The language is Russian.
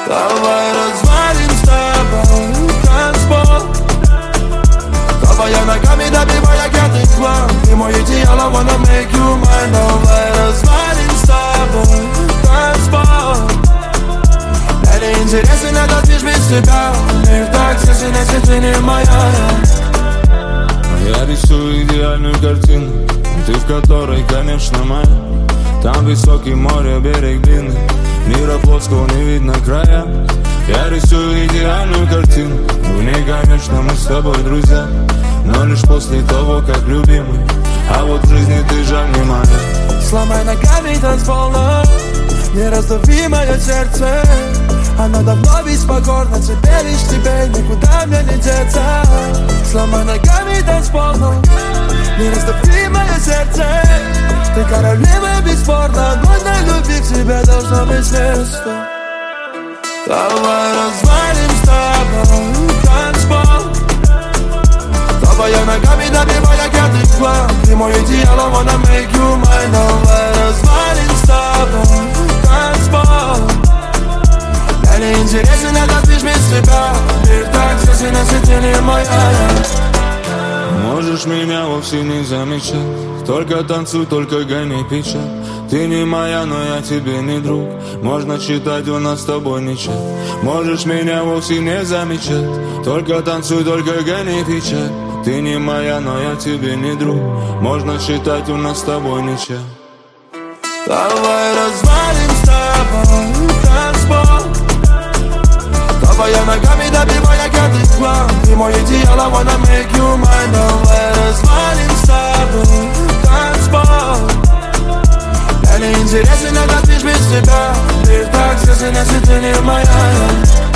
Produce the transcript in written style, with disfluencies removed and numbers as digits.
Давай развалим с тобой танцпол. Топая ногами, добивая пятый план. Ты мой идеал, I wanna make you mine. Давай развалим с тобой танцпол. Мне не интересен этот движ без тебя. Мир так тесен, если ты не моя. Я рисую идеальную картину, ты в которой, конечно, моя. Там высокий море, берег длинный, мира плоского не видно края. Я рисую идеальную картину, в ней, конечно, мы с тобой друзья, но лишь после того, как любимый. А вот в жизни ты жаль не моя. Сломай ногами танцпол, не раздави мое сердце. Оно давно ведь покорно тебе, лишь тебе, никуда мне не деться. Сломай ногами танцпол, не раздави мое сердце. Ты королева бесспорно, но на любви к тебе должно быть место. Давай развалим с тобой танцпол. Топая ногами, добивая пятый план. Ты мой идеал, I wanna make you mine. Давай развалим с тобой танцпол. Мне не интересен этот движ без тебя. Мир так тесен, если ты не моя. Можешь меня вовсе не замечать, только танцуй, только гони печаль. Ты не моя, но я тебе не друг. Можно читать, у нас с тобой не чат. Можешь меня вовсе не замечать, только танцуй, только гони печаль. Ты не моя, но я тебе не друг. Можно читать, у нас с тобой не чат. Давай развалим с тобой танцпол. Топая ногами, добивая пятый план. Ты мой идеал, I wanna make you mine. Давай развалим с тобой танцпол. Мне не интересен этот движ без тебя. Мир так тесен, если ты не моя.